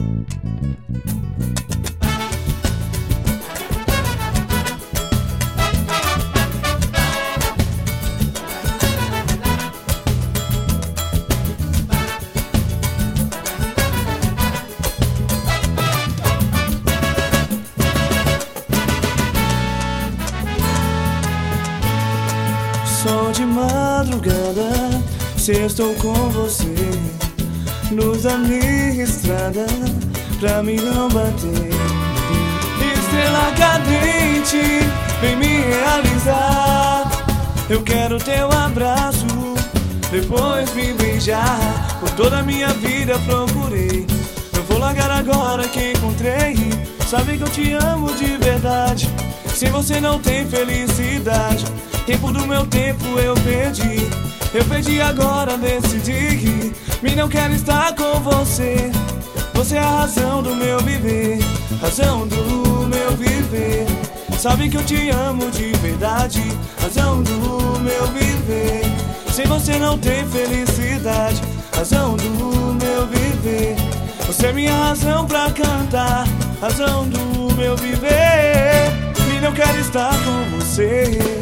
Só de madrugada, se estou com você, luz da minha estrada, pra mim não bater. Estrela cadente, vem me realizar. Eu quero teu abraço, depois me beijar. Por toda a minha vida procurei, não vou largar agora que encontrei. Sabe que eu te amo de verdade, sem você não tem felicidade. Tempo do meu tempo eu perdi agora decidi. Me não quero estar com você, você é a razão do meu viver, razão do meu viver. Sabe que eu te amo de verdade, razão do meu viver. Sem você não tem felicidade, razão do meu viver. Você é minha razão pra cantar, razão do meu viver. Me não quero estar com você.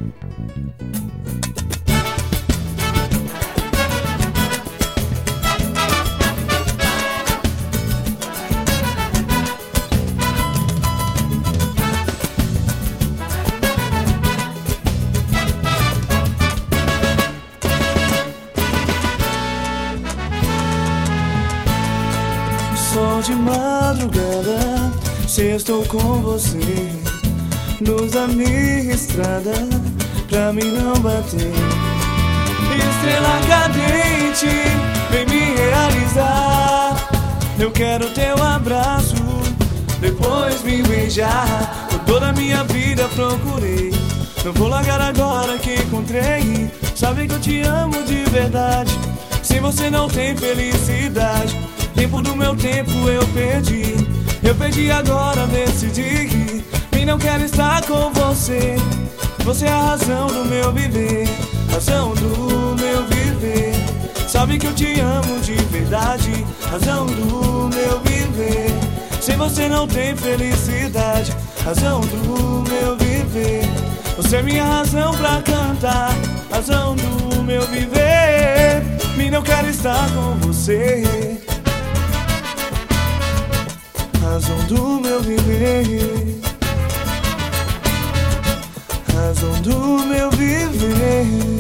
Só de madrugada, se estou com você, luz da minha estrada, pra mim não bater. Estrela cadente, vem me realizar. Eu quero teu abraço, depois me beijar. Por toda a minha vida procurei, não vou largar agora que encontrei. Sabe que eu te amo de verdade, sem você não tem felicidade. Tempo do meu tempo eu perdi agora decidi. E não quero estar com você, você é a razão do meu viver, razão do meu viver. Sabe que eu te amo de verdade, razão do meu viver. Sem você não tem felicidade, razão do meu viver. Você é minha razão pra cantar, razão do meu viver. Me não quero estar com você, razão do meu viver, razão do meu viver.